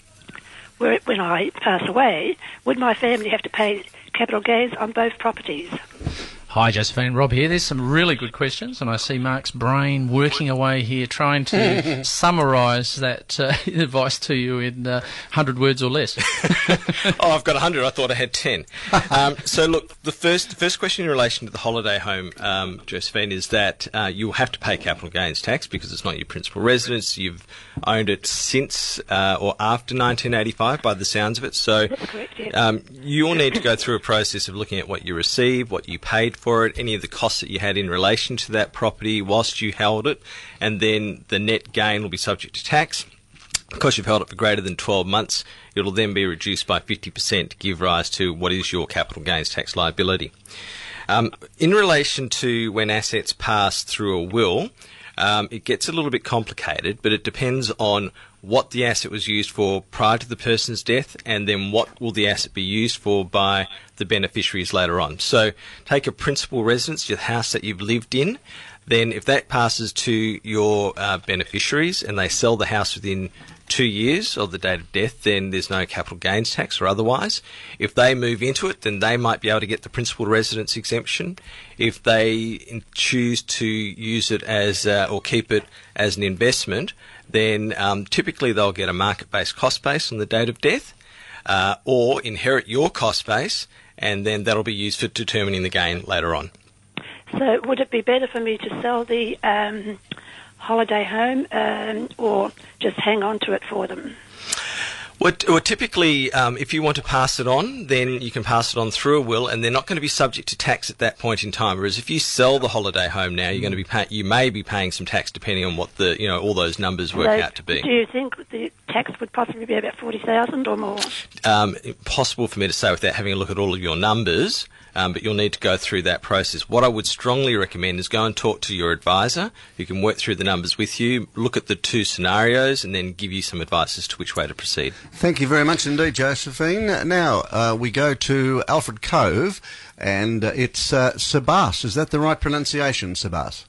where when I pass away, would my family have to pay capital gains on both properties?
Hi, Josephine. Rob here. There's some really good questions, and I see Mark's brain working away here trying to summarise that uh, advice to you in uh, one hundred words or less.
Oh, I've got one hundred. I thought I had ten. Um, so, look, the first the first question in relation to the holiday home, um, Josephine, is that uh, you'll have to pay capital gains tax because it's not your principal residence. You've owned it since uh, or after nineteen eighty-five, by the sounds of it. So
That's correct, yeah.
um, you'll need to go through a process of looking at what you received, what you paid for it, any of the costs that you had in relation to that property whilst you held it, and then the net gain will be subject to tax. Because you've held it for greater than twelve months, it'll then be reduced by fifty percent to give rise to what is your capital gains tax liability. Um, in relation to when assets pass through a will, um, it gets a little bit complicated, but it depends on what the asset was used for prior to the person's death, and then what will the asset be used for by the beneficiaries later on. So take a principal residence, your house that you've lived in. Then if that passes to your uh, beneficiaries and they sell the house within two years of the date of death, then there's no capital gains tax or otherwise. If they move into it, then they might be able to get the principal residence exemption. If they choose to use it as uh, or keep it as an investment, then um, typically they'll get a market-based cost base on the date of death, uh, or inherit your cost base, and then that'll be used for determining the gain later on.
So would it be better for me to sell the um, holiday home um, or just hang on to it for them?
Well, well typically, um, if you want to pass it on, then you can pass it on through a will, and they're not going to be subject to tax at that point in time. Whereas if you sell the holiday home now, you're going to be pay- you may be paying some tax depending on what the you know all those numbers work
So
out to be.
do you think the tax would possibly be about forty thousand or more?
Um, impossible for me to say without having a look at all of your numbers. Um, but you'll need to go through that process. What I would strongly recommend is go and talk to your advisor who can work through the numbers with you, look at the two scenarios, and then give you some advice as to which way to proceed.
Thank you very much indeed, Josephine. Now uh, we go to Alfred Cove, and uh, it's uh, Sabas. Is that the right pronunciation, Sabas?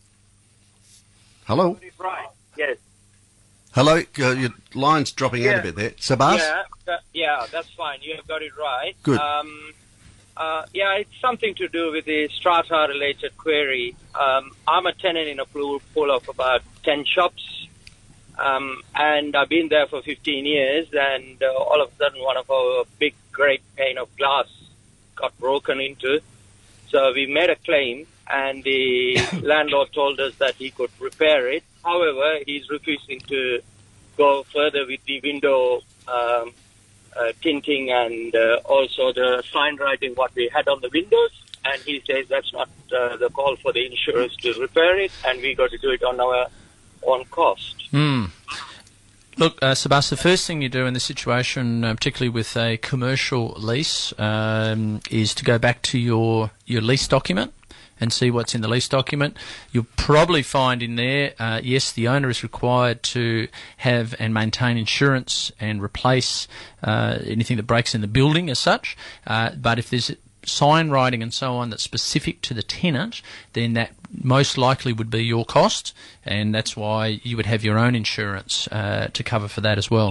Hello?
Right, yes.
Hello? Uh, your line's dropping
Yeah.
out a bit there. Sabas?
Yeah, that, yeah, that's fine. You have got it right.
Good.
Um, uh, yeah, it's something to do with the strata-related query. Um, I'm a tenant in a pool, pool of about ten shops, um, and I've been there for fifteen years, and uh, all of a sudden one of our big, great pane of glass got broken into. So we made a claim, and the landlord told us that he could repair it. However, he's refusing to go further with the window um, uh, tinting and uh, also the sign writing what we had on the windows. And he says that's not uh, the call for the insurers to repair it, and we got to do it on our own cost.
Mm. Look, uh, Sabas, the first thing you do in this situation, uh, particularly with a commercial lease, um, is to go back to your, your lease document and see what's in the lease document. You'll probably find in there, uh, yes, the owner is required to have and maintain insurance and replace uh, anything that breaks in the building as such, uh, but if there's sign writing and so on that's specific to the tenant, then that most likely would be your cost, and that's why you would have your own insurance uh, to cover for that as well.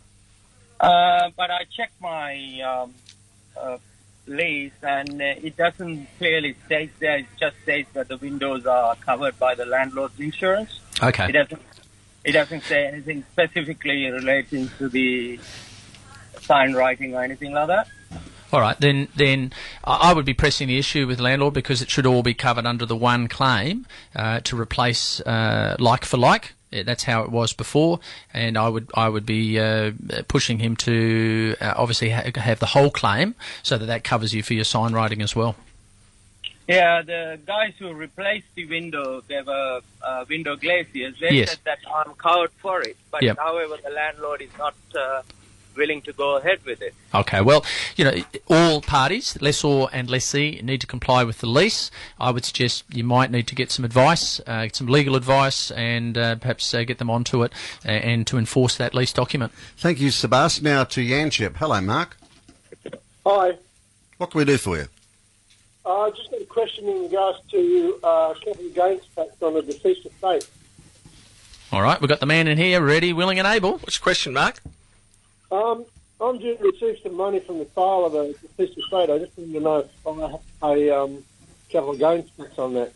Uh, but I checked my um, uh, lease, and uh, it doesn't clearly state there. It just states that the windows are covered by the landlord's insurance.
Okay.
It doesn't. It doesn't say anything specifically relating to the sign writing or anything like that.
All right, then then I I would be pressing the issue with the landlord because it should all be covered under the one claim uh, to replace uh, like for like. Yeah, that's how it was before, and I would I would be uh, pushing him to uh, obviously ha- have the whole claim so that that covers you for your sign writing as well.
Yeah, the guys who replaced the window, they were uh, window glaciers. They
Yes.
said that I'm covered for it, but
Yep.
however, the landlord is not uh, willing to go ahead with it.
Okay, well, you know, all parties, lessor and lessee, need to comply with the lease. I would suggest you might need to get some advice, uh, some legal advice, and uh, perhaps uh, get them onto it uh, and to enforce that lease document.
Thank you, Sabas. Now to Yanchep. Hello, Mark.
Hi.
What can we do for you?
I uh, just got a question in regards to uh, capital gains tax on a deceased estate.
All right, we've got the man in here ready, willing and able.
What's your question, Mark?
Um, I'm due to receive some money from the sale of a deceased estate. I just wanted to know if I have to pay um, capital gains tax on that.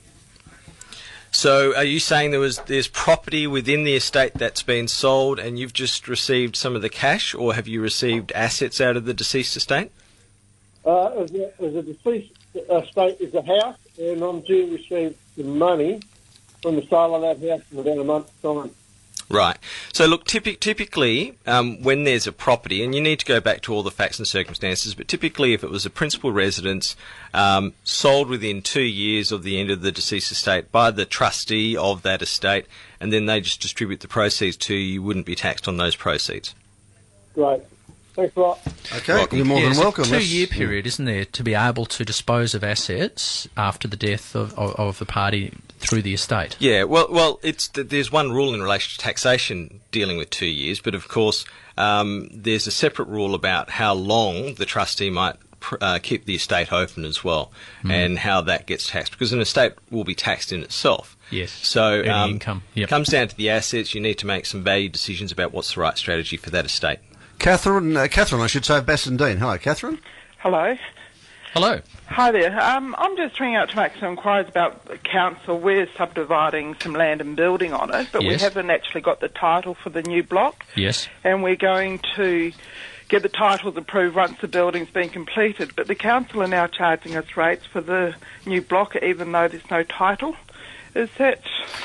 So are you saying there was there's property within the estate that's been sold and you've just received some of the cash, or have you received assets out of the deceased estate?
Uh, as, a, as a deceased estate is a house, and I'm due to receive some money from the sale of that house in about a month's time.
Right. So look, typi- typically um, when there's a property, and you need to go back to all the facts and circumstances, but typically if it was a principal residence um, sold within two years of the end of the deceased estate by the trustee of that estate, and then they just distribute the proceeds to you, you wouldn't be taxed on those proceeds.
Great. Thanks a lot.
Okay,
Welcome.
you're more
Yeah,
than
there's
welcome.
a
Let's-
two-year period, isn't there, to be able to dispose of assets after the death of, of, of the party through the estate?
Yeah, well, well, it's th- there's one rule in relation to taxation dealing with two years, but of course um, there's a separate rule about how long the trustee might pr- uh, keep the estate open as well,
Mm.
and how that gets taxed, because an estate will be taxed in itself.
Yes.
So
Any
um,
income.
it
Yep.
comes down to the assets. You need to make some value decisions about what's the right strategy for that estate.
Catherine, uh, Catherine, I should say, Bassendean. Hello, Catherine.
Hello.
Hello.
Hi there. Um, I'm just ringing out to make some inquiries about the council. We're subdividing some land and building on it, but we
Yes.
haven't actually got the title for the new block.
Yes.
And we're going to get the titles approved once the building's been completed. But the council are now charging us rates for the new block, even though there's no title. Is that...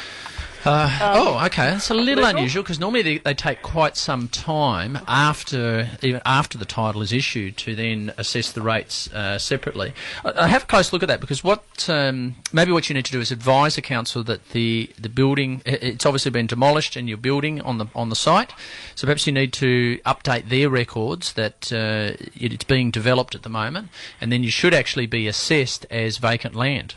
Uh,
Um,
oh, okay. That's a little
legal?
unusual because normally they, they take quite some time after even after the title is issued to then assess the rates uh, separately. I, I have a close look at that because what um, maybe what you need to do is advise the council that the the building it, it's obviously been demolished and you're building on the on the site, so perhaps you need to update their records that uh, it, it's being developed at the moment, and then you should actually be assessed as vacant land.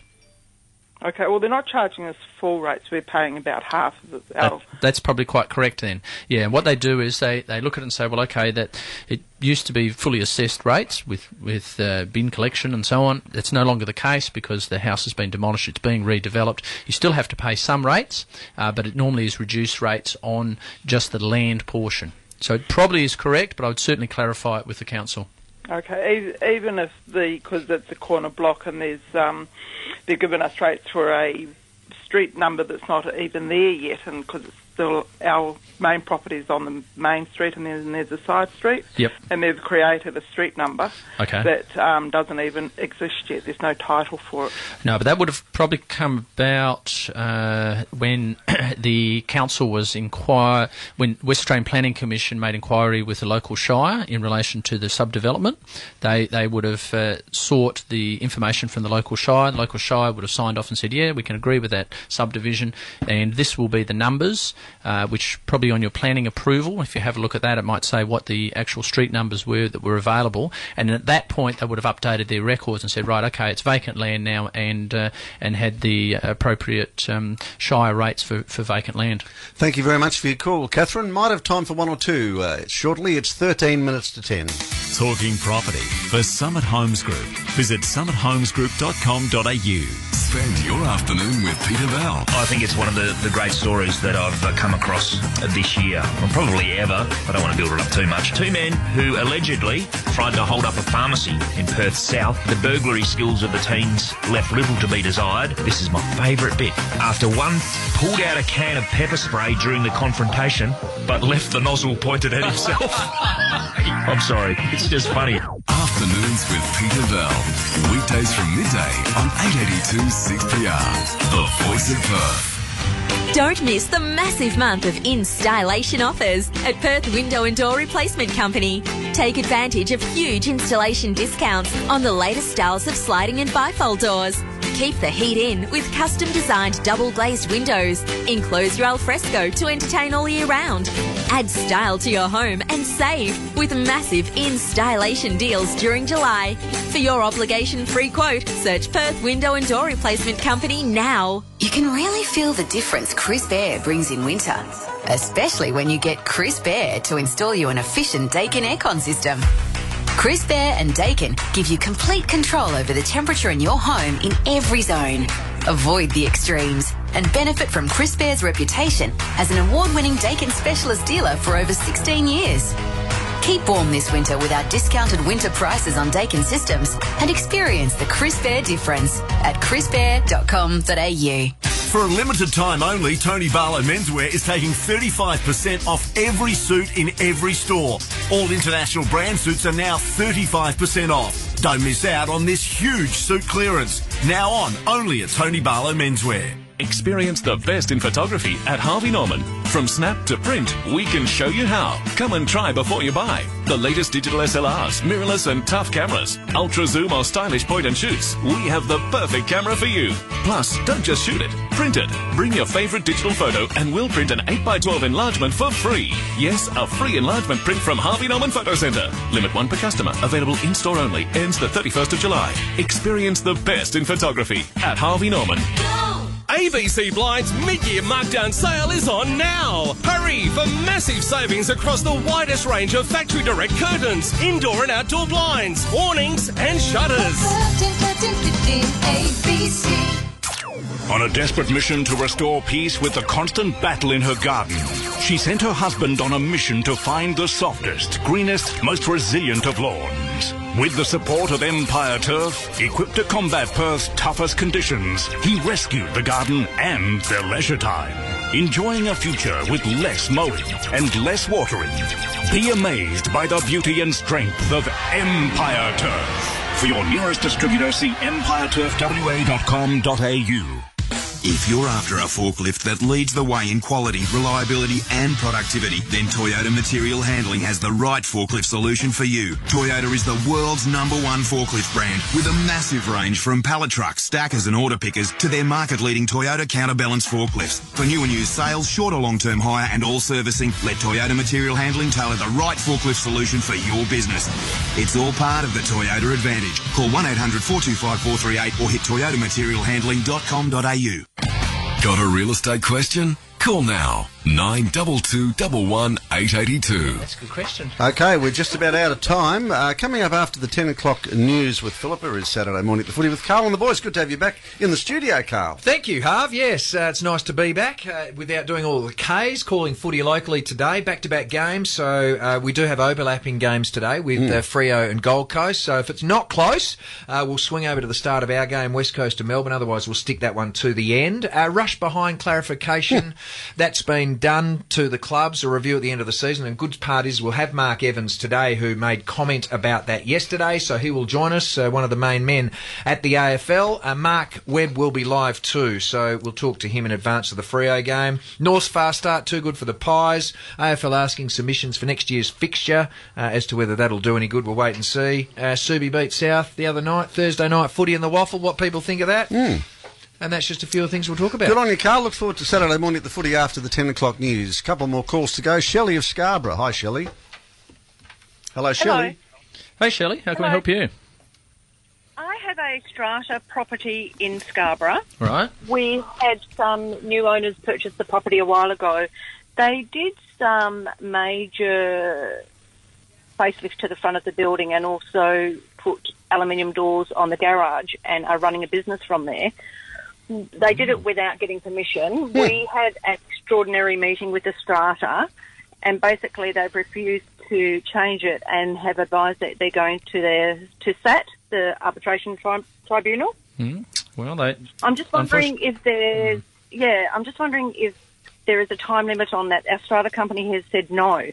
Okay, well, they're not charging us full rates. We're paying about half of it.
That, that's probably quite correct then. Yeah, and what they do is they, they look at it and say, well, okay, that it used to be fully assessed rates with, with uh, bin collection and so on. It's no longer the case because the house has been demolished, it's being redeveloped. You still have to pay some rates, uh, but it normally is reduced rates on just the land portion. So it probably is correct, but I would certainly clarify it with the council.
Okay, e- even if the, because it's a corner block and there's, um, they're giving us rates for a street number that's not even there yet, and because it's still, our main property is on the main street and then there's a side street.
Yep.
And they've created a street number
Okay.
that um, doesn't even exist yet. There's no title for it.
No, but that would have probably come about uh, when the council was inquire when West Australian Planning Commission made inquiry with the local shire in relation to the subdevelopment. They they would have uh, sought the information from the local shire. The local shire would have signed off and said, yeah, we can agree with that subdivision, and this will be the numbers, uh, which probably on your planning approval, if you have a look at that, it might say what the actual street numbers were that were available, and at that point they would have updated their records and said, right, okay, it's vacant land now, and uh, and had the appropriate um, shire rates for, for vacant land.
Thank you very much for your call, Catherine. Might have time for one or two uh, shortly. It's thirteen minutes to ten.
Talking property for Summit Homes Group. Visit summit homes group dot com dot a u.
Spend your afternoon with Peter Bell.
I think it's one of the, the great stories that I've uh, come across uh, this year, or probably ever. I don't want to build it up too much. Two men who allegedly tried to hold up a pharmacy in Perth South. The burglary skills of the teens left little to be desired. This is my favourite bit. After one pulled out a can of pepper spray during the confrontation, but left the nozzle pointed at himself. I'm sorry, it's just funny.
Afternoons with Peter Bell. Weekdays from midday on eight eighty-two six P R. The Voice of Perth.
Don't miss the massive month of installation offers at Perth Window and Door Replacement Company. Take advantage of huge installation discounts on the latest styles of sliding and bifold doors. Keep the heat in with custom designed double glazed windows. Enclose your alfresco to entertain all year round. Add style to your home and save with massive installation deals during July. For your obligation-free quote, search Perth Window and Door Replacement Company now.
You can really feel the difference crisp air brings in winter, especially when you get crisp air to install you an efficient Daikin aircon system. Crisp Air and Daikin give you complete control over the temperature in your home in every zone. Avoid the extremes and benefit from Crisp Air's reputation as an award-winning Daikin specialist dealer for over sixteen years. Keep warm this winter with our discounted winter prices on Daikin systems and experience the Crisp Air difference at crisp air dot com dot a u.
For a limited time only, Tony Barlow Menswear is taking thirty-five percent off every suit in every store. All international brand suits are now thirty-five percent off. Don't miss out on this huge suit clearance. Now on, only at Tony Barlow Menswear.
Experience the best in photography at Harvey Norman. From snap to print, we can show you how. Come and try before you buy. The latest digital S L Rs, mirrorless and tough cameras, ultra zoom or stylish point and shoots. We have the perfect camera for you. Plus, don't just shoot it, print it. Bring your favorite digital photo and we'll print an eight by twelve enlargement for free. Yes, a free enlargement print from Harvey Norman Photo Centre. Limit one per customer. Available in-store only. Ends the thirty-first of July. Experience the best in photography at Harvey Norman.
A B C Blinds mid-year markdown sale is on now. Hurry for massive savings across the widest range of factory direct curtains, indoor and outdoor blinds, awnings and shutters.
On a desperate mission to restore peace with the constant battle in her garden, she sent her husband on a mission to find the softest, greenest, most resilient of lawns. With the support of Empire Turf, equipped to combat Perth's toughest conditions, he rescued the garden and their leisure time. enjoying a future with less mowing and less watering. Be amazed by the beauty and strength of Empire Turf. For your nearest distributor, see empire turf w a dot com dot a u.
If you're after a forklift that leads the way in quality, reliability and productivity, then Toyota Material Handling has the right forklift solution for you. Toyota is the world's number one forklift brand with a massive range from pallet trucks, stackers and order pickers to their market-leading Toyota counterbalance forklifts. For new and used sales, short or long-term hire and all servicing, let Toyota Material Handling tailor the right forklift solution for your business. It's all part of the Toyota advantage. Call one eight hundred four two five four three eight or hit toyota material handling dot com dot a u.
Got a real estate question? Call now. nine two two one one eight eight two.
That's a good question.
Okay, we're just about out of time. Uh, coming up after the ten o'clock news with Philippa is Saturday Morning at the Footy with Carl and the boys. Good to have you back in the studio, Carl.
Thank you, Harv. Yes, uh, it's nice to be back uh, without doing all the Ks, calling footy locally today, back-to-back games. So uh, we do have overlapping games today with mm. uh, Freo and Gold Coast. So if it's not close, uh, we'll swing over to the start of our game, West Coast to Melbourne. Otherwise, we'll stick that one to the end. Uh, rush behind clarification. That's been done to the clubs, a review at the end of the season, and good part is we'll have Mark Evans today who made comment about that yesterday, so he will join us, uh, one of the main men at the A F L. Uh, Mark Webb will be live too, so we'll talk to him in advance of the Freo game. North's fast start, too good for the Pies. A F L asking submissions for next year's fixture. Uh, as to whether that'll do any good, we'll wait and see. Uh, Subi beat South the other night, Thursday night footy in the Waffle, what people think of that.
Mm.
And that's just a few of the things we'll talk about.
Good on you, Carl. Look forward to Saturday morning at the Footy after the ten o'clock news. A couple more calls to go. Shelley of Scarborough. Hi, Shelley. Hello, Shelley.
Hey, Shelley. How can
Hello.
we help you?
I have a strata property in Scarborough.
Right.
We had some new owners purchase the property a while ago. They did some major facelift to the front of the building and also put aluminium doors on the garage and are running a business from there. They did it without getting permission.
Yeah.
We had an extraordinary meeting with the strata, and basically they've refused to change it and have advised that they're going to their to S A T, the arbitration tri- tribunal.
Mm. Well, they.
I'm just wondering if there's yeah. I'm just wondering if there is a time limit on that. Our strata company has said no.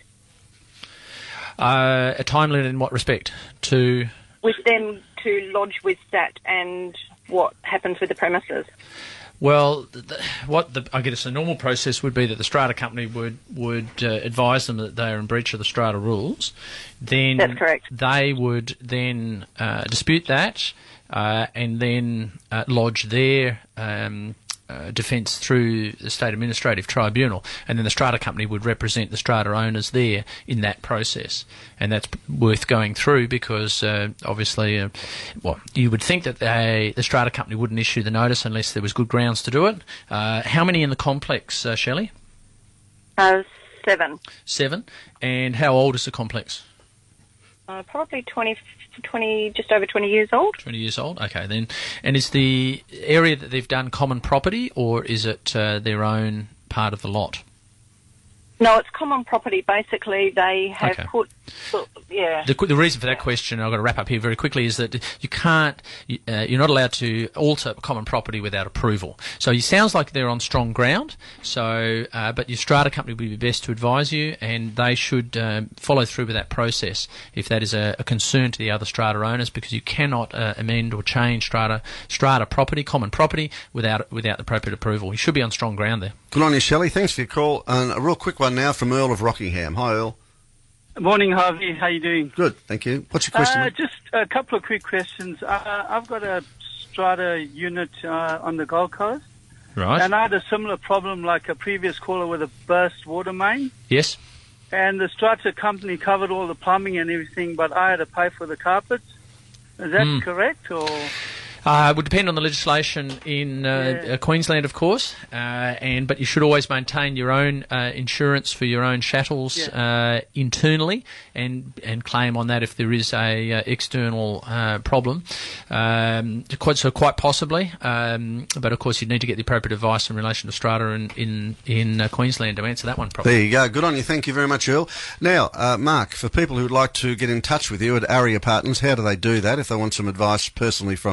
Uh, a time limit in what respect? To
with them to lodge with S A T and what happens with the premises.
Well, the, what the, I guess the normal process would be that the strata company would would uh, advise them that they are in breach of the strata rules. Then
That's correct.
They would then uh, dispute that uh, and then uh, lodge their um, uh, defence through the State Administrative Tribunal, and then the strata company would represent the strata owners there in that process. And that's worth going through because uh, obviously, uh, well, you would think that they, the strata company wouldn't issue the notice unless there was good grounds to do it. Uh, how many in the complex, uh, Shelley?
Uh, seven.
Seven. And how old is the complex?
Uh, probably twenty, twenty, just over twenty years old.
twenty years old, okay then. And is the area that they've done common property, or is it uh, their own part of the lot?
No, it's common property. Basically, they have
Okay.
put, yeah.
The, the reason for that question, and I've got to wrap up here very quickly, is that you can't, you, uh, you're not allowed to alter common property without approval. So it sounds like they're on strong ground. So, uh, but your strata company would be best to advise you, and they should uh, follow through with that process if that is a, a concern to the other strata owners, because you cannot uh, amend or change strata strata property, common property, without without the appropriate approval. You should be on strong ground there.
Good on you, Shelley. Thanks for your call. And a real quick one now from Earl of Rockingham. Hi, Earl.
Morning, Harvey. How you doing?
Good, thank you. What's your question?
Uh,
mate?
just a couple of quick questions. Uh, I've got a strata unit uh, on the Gold Coast.
Right.
And I had a similar problem like a previous caller with a burst water main.
Yes.
And the strata company covered all the plumbing and everything, but I had to pay for the carpets. Is that
Mm.
correct? Or
Uh, it would depend on the legislation in uh,
Yeah.
uh, Queensland, of course, uh, and but you should always maintain your own uh, insurance for your own chattels uh, internally, and and claim on that if there is a uh, external uh, problem. Um, quite so, quite possibly, um, but of course you need to get the appropriate advice in relation to strata in in, in uh, Queensland to answer that one properly.
There you go. Good on you. Thank you very much, Earl. Now, uh, Mark, for people who'd like to get in touch with you at Aria Partners, how do they do that if they want some advice personally from you?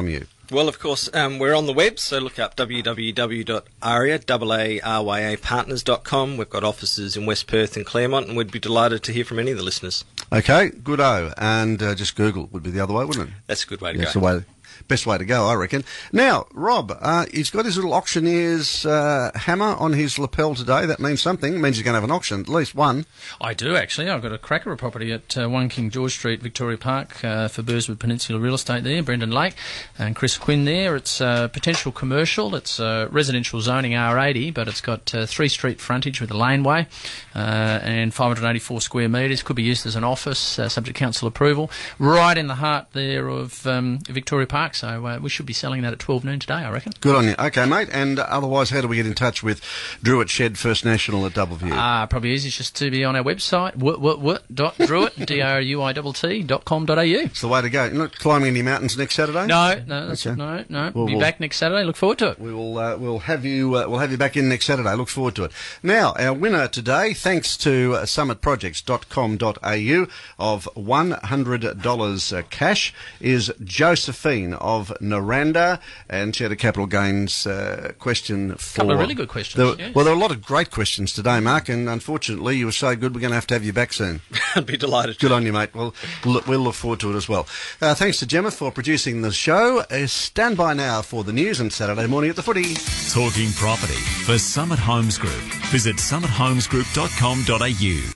Well, of course, um, we're on the web, so look up w w w dot aria, A A R Y A partners dot com. We've got offices in West Perth and Claremont, and we'd be delighted to hear from any of the listeners.
Okay, good-o. And uh, just Google would be the other way, wouldn't it?
That's a good way to
yeah,
go.
That's the way, best way to go, I reckon. Now, Rob, uh, he's got his little auctioneer's uh, hammer on his lapel today. That means something. It means he's going to have an auction, at least one.
I do, actually. I've got a cracker of property at uh, one King George Street, Victoria Park, uh, for Burswood Peninsula Real Estate there, Brendan Lake and Chris Quinn there. It's uh, potential commercial. It's uh, residential zoning R eighty, but it's got uh, three street frontage with a laneway uh, and five hundred eighty-four square metres. Could be used as an office, uh, subject to council approval. Right in the heart there of um, Victoria Park, so uh, we should be selling that at twelve noon today, I reckon.
Good on you. Okay, mate. And uh, otherwise, how do we get in touch with Druitt Shed First National at Doubleview?
Uh, probably easiest just to be on our website, what, what, what, dot druitt, D R U I T T, dot com dot a u.
It's the way to go. You're not climbing any mountains next Saturday?
No, no, that's,
okay.
no, no.
Well,
be
we'll,
back next Saturday. Look forward to it.
We will. Uh, we'll have you. Uh, we'll have you back in next Saturday. Look forward to it. Now, our winner today, thanks to uh, summit projects dot com dot a u, of one hundred dollars uh, cash, is Josephine of Naranda, and she had a capital gains uh, question for.
A couple of really good questions.
There,
yes.
Well, there were a lot of great questions today, Mark, and unfortunately, you were so good. We're going to have to have you back soon.
I'd be delighted.
Good on you, mate. Well, we'll, we'll look forward to it as well. Uh, thanks to Gemma for producing the show. Uh, stand by now for the news and Saturday morning at the footy.
Talking property for Summit Homes Group. Visit summit homes group dot com dot a u.